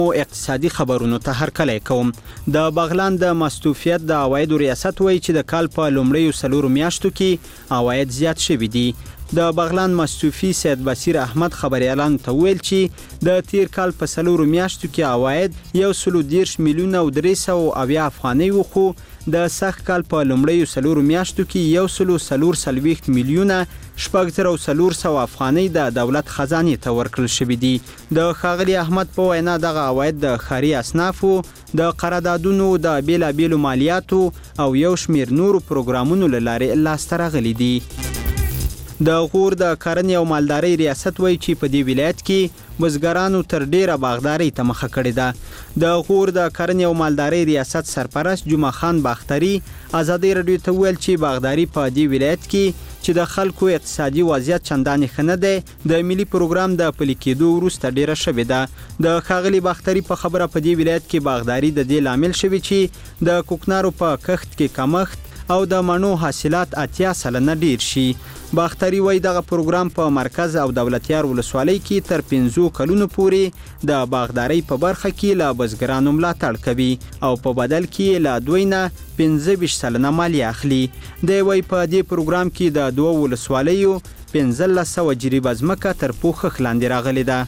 او اقتصادي خبرونو ته هرکلی کوم. د بغلان د مستوفیت د عوایدو ریاست وایي چې د کال په لومړیو 4 میاشتو کې عواید زیات شوي دي. د بغلان مستوفي سید بصیر احمد خبريالان ته ویل چې د تیر کال په 4 میاشتو کې عواید 130 میلیونه او 300 افغانۍ و، خو د سخت کال په لومړیو 4 میاشتو کې 140 میلیونه 400 افغانۍ د دولت خزانه ته ورکړل شوې دي. د ښاغلي احمد په وینا دغه عواید د ښاري اصنافو د قراردادونو د بیلابیلو مالیاتو او یو شمیر نورو پروګرامونو له لارې لاسته راغلي دي. د غور د کرنې او مالدارۍ ریاست وایي چې په دې ولایت کې بزګرانو تر ډیره باغداري ته مخه کړې ده. د غور د کرنې او مالدارۍ ریاست سرپرست جمعه خان باختري ازادي رادیو ته ویل چې باغداري په دې ولایت کې چې د خلکو اقتصادي وضعیت چندانې ښه نه دی، د ملي پروګرام د پلي کېدو وروسته ډیره شوې ده. د ښاغلي باختري په خبره په دې ولایت کې باغداري د دې لامل شوی چې د کوکنارو په کښت کې کمښت او د مڼو حاصلات 80% ډیر شي. باختري وایي دغه پروګرام په مرکز او دولتیار ولسوالۍ کې تر 5 کلونو پورې د باغدارۍ په برخه کې له بزګرانو ملاتړ کوي او په بدل کې له دوی نه 15% مالیه اخلي. دی وایي په دې پروګرام کې د 2 ولسوالیو 1500 جریبه ځمکه تر پوښښ لاندې راغلې ده.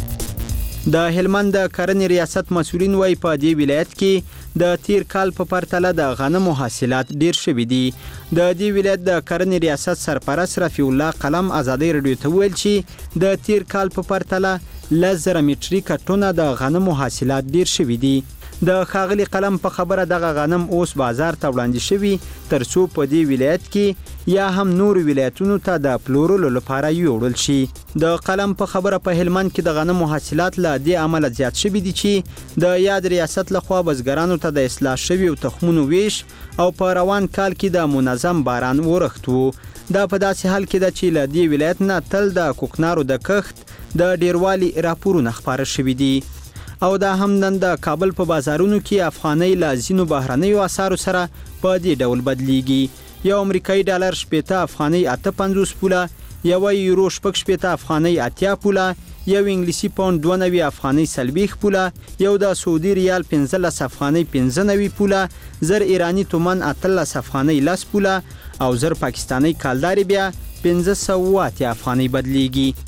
د هلمند د کرنې ریاست مسؤلین وایي په دې ولایت کې د تیر کال په پرتله د غنمو حاصلات ډیر شوي دي. د دې ولایت د کرنې ریاست سرپرست رفیع الله قلم ازادي رادیو ته ویل چې د تیر کال په پرتله 10,000 متریکه ټونه د غنمو حاصلات ډیر شوي دي. د ښاغلي قلم په خبره دغه غنم اوس بازار ته وړاندې شوي ترڅو په دې ولایت کې یا هم نور ولایتونو ته د پلورلو لپاره یوړل شي. د قلم په خبره په هلمند کې د غنمو حاصلات له دې عمله زیات شوي دي چې د یاد ریاست لخوا بزګرانو ته د اصلاح شویو تخمونو ویش او په روان کال کې د منظم باران ورښت وو. دا په داسې حال کې ده چې له دې ولایت نه تل د کوکنارو د کښت د ډیروالي راپورونه خپاره شوي دي. او دا هم نن د کابل په بازارونو کې افغانۍ له ځینو بهرنیو اسعارو سره په دې ډول بدلیږي. یو امریکایي ډالر 80 افغانۍ 58 پوله، یو یورو 60 افغانۍ 80 پوله، یو انګلیسي پاوند 92 افغانۍ 40 پوله، یو د سعودي ریال 15 افغانۍ 95 پوله، زر ایرانی تومان 18 افغانۍ 10 پوله او زر پاکستانی کالداري بیا 508 افغانۍ بدلیږي.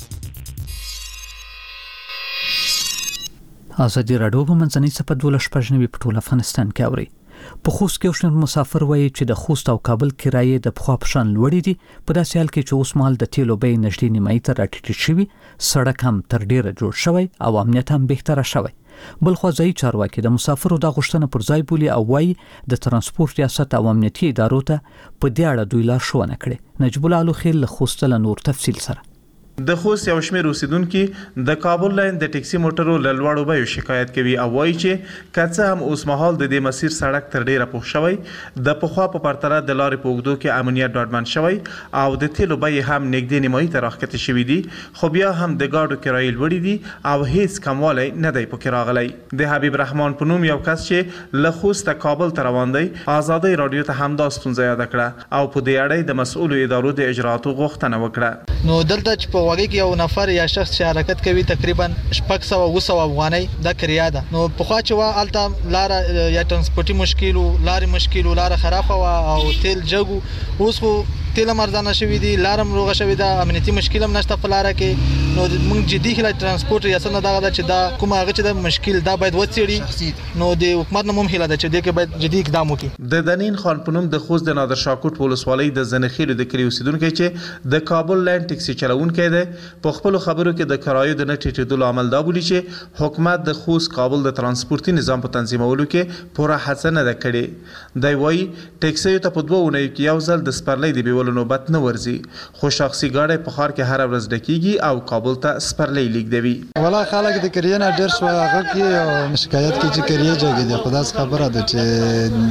ازادي راډیو په منځنۍ سپه 12 په ټول افغانستان کې اوري. په خوست کې شنو مسافر وایي چې د خوست او کابل کرایې د پخوا په شان لوړې دي. په داسې حال کې چې اوس مهال د تیلو بیې نږدې نیمایي ته راټیټې شوي، سړک هم تر ډیره جوړ شوی او امنیت هم بهتره شوی. بلخوا ځایي چارواکي د مسافرو د غوښتنه پر ځای بولي او وایي د ترانسپورت ریاست او امنیتي ادارو ته په دې اړه دوی لارښوونه کړې. نجیب الله الوخیل له خوست له نور تفصیل سره. د خوست یو شمېر اوسیدونکو د کابل لاین د ټیکسي موټرو له لوړو بیو شکایت کوي او وایي چې که څه هم اوس مهال د دې مسیر سړک تر ډیره پوخ شوی، د پخوا په پرتله د لارې په اوږدو کې امنیت ډاډمن شوی او د تیلو بیې هم نږدې نیمایي ته راښکته شوي دي، خو بیا هم د ګاډو کرایې لوړې دي او هیڅ کموالی نه دی پکې راغلی. د حبیب رحمان په نوم یو کس چې له خوسته کابل ته روان دی ازادي راډیو ته همدا ستونزه یاده کړه او په دې اړه د مسؤلو ادارو د اجرااتو غوښتنه وکړه. نو دلته چې په وګړي کې یو نفر یا شخص چې حرکت کوي تقریبا 600 افغانۍ د کریا ده. نو په خوا چې وا الته لار یا ترانسپورتي مشکل او لار مشکل او لار خراب او تیل جګو، اوس خو تیل مرزانه شوی دي، لارم روغه شوی ده، امنیتي مشکل هم نشته په لار کې. نو موږ جدي خلک ترانسپورت ریاست نه دغه چې دا کومه هغه چې د مشکل دا باید وڅېړي. نو د حکومت نه هم هیله ده چې دغه باید جدي اقدام وکړي. د دنین خان په نوم د خوست د نادر شاکوټ ولسوالۍ د زنخیلو د کلی اوسیدونکو چې د کابل لاین ټیکسي چلوونکی دی، په خپل خبرو کې د کرایو د نه ټیټېدلو عمل دا بولي چې حکومت د خوست کابل د ترانسپورتي نظام په تنظیمولو کې پوره هڅه نه ده کړې. دی وایي ټیکسیو ته په 2 اونیو کې یو ځل د سپرلۍ د بیولو نوبت نه ورځي، خو شخصي ګاډی په ښار کې هره ورځ ډکېږي او کابل ته سپرلۍ لیږدوي. والله خلک د کریې نه ډېر شوی هغه کې شکایت کوي چې کریې جګې دي. خو داسې خبره ده چې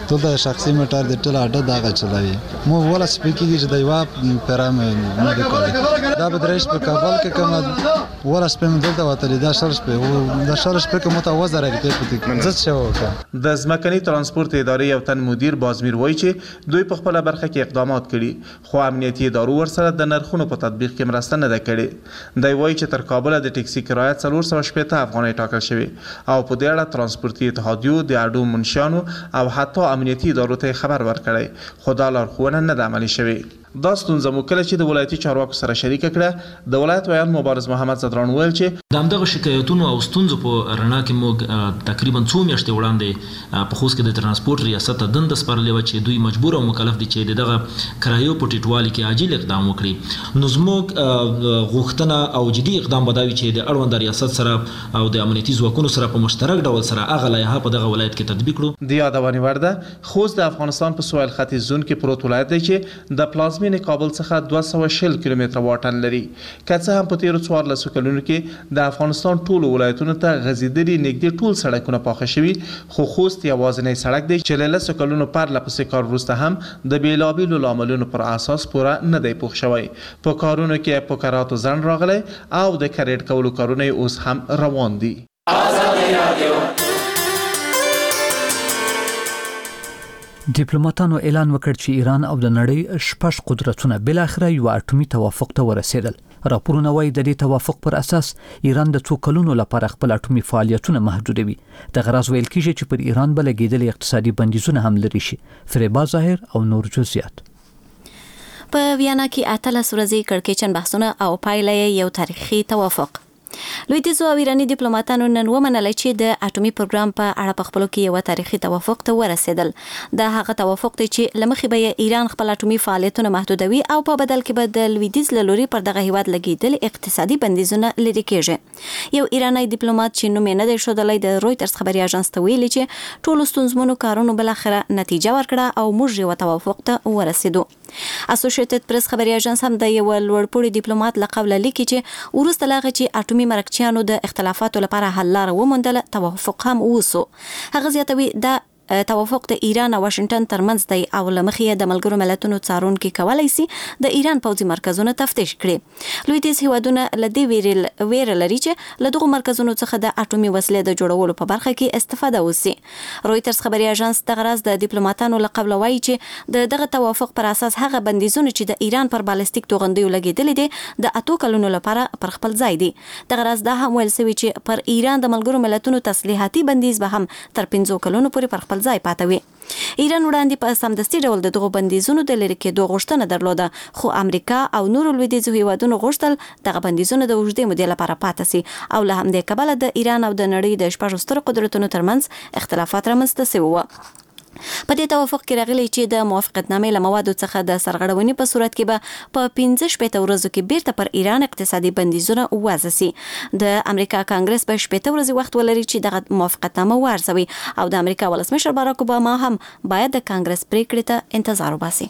ټول د شخصي موټر د ټول اډه دغه چلوي مو ولا سپیکیږي چې د یو پرام نه کوي دا به درېش په کابل کې کوم ولا سپم دلته وتلی دا شرش په دا شرش په کومه توازن لري په ځت شو د ځمکني ترانسپورت ادارې یو تن مدیر بازمیر وایي چې دوی په خپل برخه کې اقدامات کړي خو امنیتي ادارو ورسره د نرخونو په تطبیق کې مرسته نه ده کړې دی وایي چې تر کابل د ټیکسي کرایه 480 افغانۍ ټاکل شوی او په دې اړه ترانسپورتي اتحادیو د اډو منشیانو او حتی امنیتي ادارو ته خبر ورکړی خو دا لارښوونه نه ده عملي شوې دا ستونزه مو کله چې د ولایتي چارواکو سره شریک کړه د ولایت ویان مبارز محمد صدران ویل چې د همدغه شکایتونو او ستونزو په رڼا کې موږ تقریبا 2 میاشتې وړاندې په خوست کې د ترانسپورت ریاست ته دنده سپارلې وه چې دوی مجبور او مکلف دي چې دغه کرایو په ټیټوالي کې عاجل اقدام وکړي نو زموږ غوښتنه او جدي اقدام به دا وي چې د اړونده ریاست سره او د امنیتي ځواکونو سره په مشترک ډول سره هغه لایحه په دغه ولایت کې تطبیق کړو د یادونې وړ ده خوست د افغانستان په سویل ختیځ زون کې پروت ولایت دی چې د پلازمینې کابل څخه 240 کیلومتره واټن لري که څه هم په تیرو 14 کلونو کې د افغانستان ټولو ولایتونو ته غځېدلي نږدې ټول سړکونه پاخه شوي خو خوست یوازینی سړک دی چې له 10 کلونو پرله پسې کار وروسته هم د بېلابېلو لاملونو پر اساس پوره نه دی پوخ شوی په کارونو کې پوکراتو ځنډ راغلی او د کریډ کولو کارونه اوس هم روان دي. ډیپلوماټانو اعلان وکړ چې ایران او د نړۍ شپږ قدرتونه بل اخره یو اټومي توافق ته ورسېدل. راپورونه وايي د دې توافق پر اساس ایران د 2 کلونو لپاره خپل اټومي فعالیتونه محدودوي. د غرض ویل کیږي چې پر ایران بل لګیدل اقتصادي بندیزونه هم لري شي. فریبا ظاهر او نور جزئیات. په ویانا کې 18 ورځې کړکېچن بحثونه او پایله یو تاریخي توافق. لویدیځو او ایراني ډیپلوماټانو نن ومنل چې د اټومي پروګرام په اړه په خپلو کې یو تاریخي توافق ته ورسېدل. دا هغه توافق دی چې لمخې به ایران خپل اټومي فعالیتونه محدودوي او په بدل کې به د لویدیځ له لوري پر دغه هیواد لګیدل اقتصادي بندیزونه لري کېږي. یو ایرانی ډیپلوماټ چې نوم یې نه دی ښودلی د رویټرز خبري اژانس ته ویلي چې ټولو ستونزمنو کارونو بالاخره نتیجه ورکړه او موږ یو توافق ته ورسېدو. اسوسییټډ پریس خبري اژانس هم د یو لوړپوړي ډیپلوماټ له قوله لیکي چې وروسته له هغه چې اټومي مرکچیانو د اختلافاتو لپاره حل لاره وموندله توافق هم وسو. هغه زیاتوي دا توافق د ایران او واشنگټن ترمنځ دی او لمخې د ملګرو ملتونو څارونکي کولای شي د ایران پوځي مرکزونه تفتیش کړي. لویدیځ هیوادونه له دې ویره لري چې له دغو مرکزونو څخه د اټومي وسلې د جوړولو په برخه کې استفاده وشي. رویټرز خبري اژانس دغه راز د ډیپلوماټانو له قبل وایي چې دغه توافق پر اساس هغه بندیزونه چې د ایران پر بالستیک توغندیو لګیدل دي د 8 کلونو لپاره پر خپل ځای دي. دغه راز دا هم ویل شوی چې پر ایران د ملګرو ملتونو تسلیحاتي بندیز به هم تر 15 کلونو پورې پر خپل ځای پاتوي. ایران وړاندې په سمدستي ډول دغه بندیزونو د لری کېدو غوښتنه درلوده خو امریکا او نور لویدیځو هیوادونو غوښتل دغه بندیزونه د اوږدې مودې لپاره پاتې شي او له همدې کبله د ایران او د نړۍ د شپږ سترو قدرتونو ترمنځ اختلافات رامنځته شوي وو. په دې توافق کې راغلی چې د موافقتنامې له موادو څخه د سرغړونې په صورت کې به په 15 ورځو کې بیرته پر ایران اقتصادي بندیزونه وضع شي. د امریکا کانګرس به 15 ورځې وخت ولري چې دغه موافقتنامه وارزوي او د امریکا ولسمشر باراک اوباما هم باید د کانګرس پریکړې ته انتظار وباسي.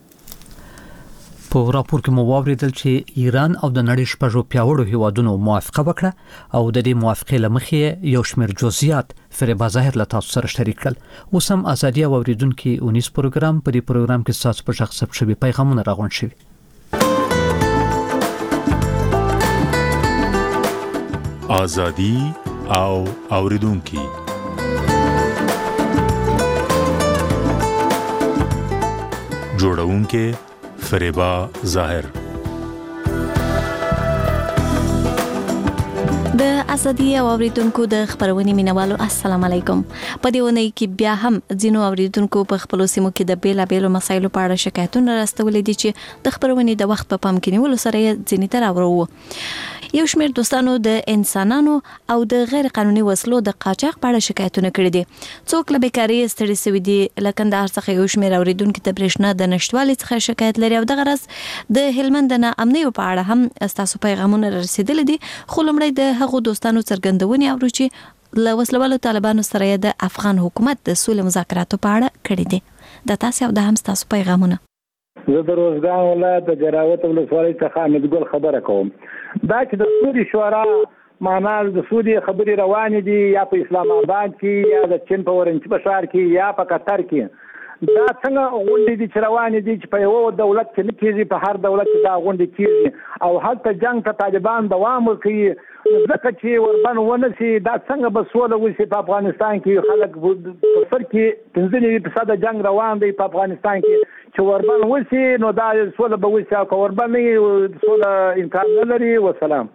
په راپور کې مو واوریدل چې ایران او د نړۍ شپږو پیاوړو هیوادونو موافقه وکړه او د دې موافقې لمخې یو شمېر جزئیات فریبا ظاهر له تاسو سره شریک کړل. اوس هم ازادي او اوریدونکو اونیس پروګرام په دې پروګرام کې تاسو په شخص ثبت شوي پیغامونه راغونډ شوي. ازادي او اوریدونکو جوړونکو فریبا ظاهر. د ازادي او اوریدونکو د خبرونې مینوالو السلام علیکم. په دې ونې کې بیا هم ځینو اوریدونکو په خپل سیمو کې د بیلابېلو مسایلو په اړه شکایتونه راستولې دي چې د خبرونې د وخت په پام کې نیولو سره یې ځینې ته راوړو. یو شمېر دوستانو د انسانانو او د غیر قانوني وسلو د قاچاق په اړه شکایتونه کړي دي. څوک له بیکاري ستړي شوي دي. له کندهار څخه یو شمېر اوریدونکو د برېښنا د نشتوالي څخه شکایت لري او دغه راز د هلمند د ناامنیو په اړه هم ستاسو پیغامونه رسیدلي دي. خو لومړی د هغو دوستانو څرګندونې اورو چې له وسلوالو طالبانو سره د افغان حکومت د سولې مذاکراتو په اړه کړي دي. د تاسو او د هم ستاسو پیغامونه. زه د روزګان ولایت د جراوت ولسوالۍ څخه امیدګل خبره کوم. دا چې د سولې شورا معنا د سعودي خبرې روانې دي یا په اسلام آباد کې یا د چین په ورنچي بشار کې یا په قطر کې. دا څنګه غونډې دي چې روانې دي چې په یو دولت کې نه کېږي، په هر دولت کې دا غونډې کېږي او هلته جنګ ته طالبان دوام ورکوي. ځکه چې وربن ونه سي دا څنګه به سوله وشي په افغانستان کې؟ خلک په سر کې 15% جنګ روان دی په افغانستان کې، چې وربن وشي نو دا سوله به وشي، او که وربن نه سوله امکان نه لري. وسلام.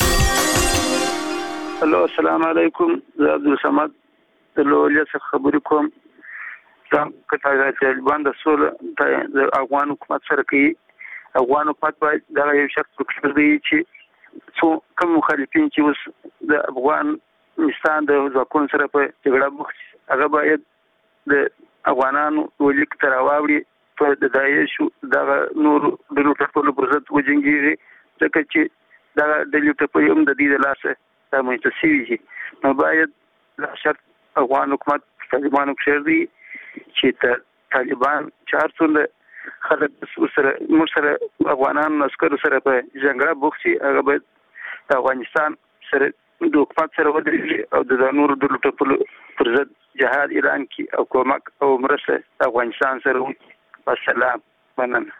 هلو السلام علیکم، زه عبدالصمد د لولیه څخه خبرې کوم. که طالبان د سوله د افغان حکومت سره کوي، افغان حکومت باید دغه یو شخص وکړي چې کوم مخالفین چې اوس د افغانستان د ځواکونو سره په جګړه بوخت شي، هغه باید د افغانانو ولیک ته راواوړي، په د داعشو دغه نورو ډلو ټپلو پر ضد وجنګېږي، ځکه چې دغه ډلې ټپلې هم د دې د لاسه رامنځته شوي دي. نو باید لا شک افغان حکومت طالبانو پرېږدي چې طالبان چې هر څومره خلک سره موږ سره افغانان عسکرو سره په جګړه بوخت شي، هغه باید د افغانستان سره د حکومت سره ودرېږي او د نورو ډلو ټپلو پر ضد جهاد اعلان کړي او کومک او مرسته د افغانستان سره وکړي. والسلام. مننه.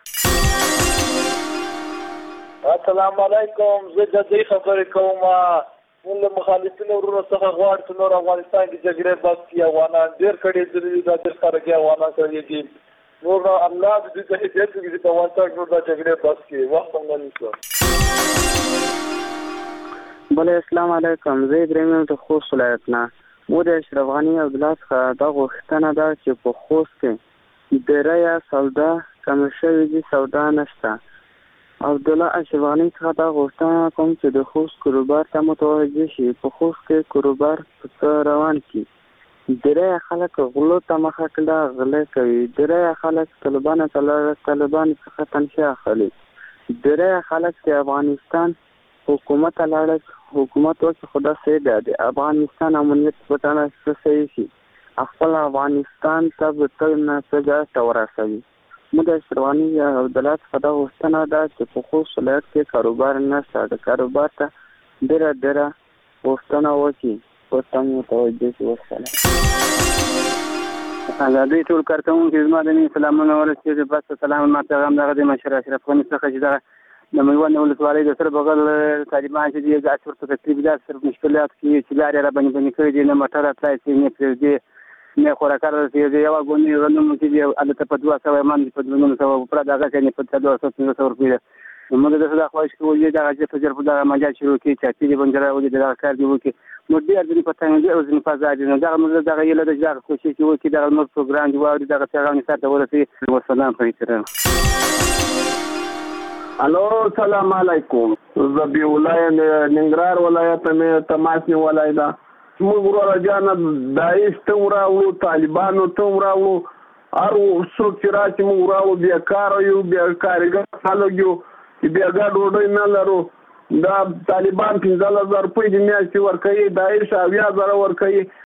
السلام علیکم، زه د دې خبرې کوم. موږ له مخالفینو ورونو څخه غواړو چې نور افغانستان کې جګړې بس کړي. افغانان ډېر کړي دي، دا ډېر خلک افغانان کړي دي. نور الله دې ته هدایت وکړي چې افغانستان کې دا جګړې بس کړي. وخت هم نه نیسو. بله السلام علیکم، زه ابراهیم د خوست ولایت نه. مو د اشرف غني عبدالله څخه دا غوښتنه ده چې په خوست کې ډېره یا سودا کمه شوې دي، سودا نشته. عبدالله اشرف غني څخه دا غوښتنه کوم چې د خوست کروبار ته متوجه شي. په خوست کې کروبار په روان کړي. ډېری خلک غلو ته مخه کړه، غلې کوي. ډېری خلک طالبان څخه تنخوا اخلي. ډېری خلک چې افغانستان حکومت لاړ حکومت وکړي، خدا سي د افغانستان امنیت په تنه صحیح شي، خپل افغانستان ته تل نه څه ورسوي. موږ د شرواني عبدالله څخه دا غوښتنه ده چې په خوست ولایت کې کاروبار نشته، د کاروبار ته ډېره غوښتنه وکړي، ورته متوجه شي. وسلام. ازادي ټول کارکوونکي زما د مینې سلامونه ورسېږي. بس سلام ما پیغام دغه د مشر اشرف غني څخه چې دغه د میوند ولسوالۍ د سره بغل طالبان چې دي ګاټ ورته تقریبا د سر مشکلات کې چې لارې را باندې کړي دي، نه موټر اتلای شي نه پرېږدي نه خوراکار رسېږي. یو غونډې ورنوم چې دی البته په 200 باندې په 200 پر دغه کې په 200 روپیه. موږ د څه خواهش کوو چې دغه چې په جرب دغه مجال شروع کړي چې چې بنجره ودی دغه کار دی وکړي. نو ډېر دې په تنګ دي او ځین په ځای نه دغه موږ دغه یله د ځای کوشش وکړي دغه نور پروګرام دی او دغه څنګه ستاسو ورته. والسلام علیکم. الو السلام علیکم، زه بي ولایت ننګرهار ولایت مې تماس نیولای دا. موږ ورو جان داعش ته وراو، طالبانو ته وراو، هر څوک چې راځي موږ وراو، بیا کار یو بیا کارګر خلک یو بیا ګډ وډای نه لرو. دا طالبان 15000 روپۍ د میاشتې ورکوي، داعش 20000 ورکوي.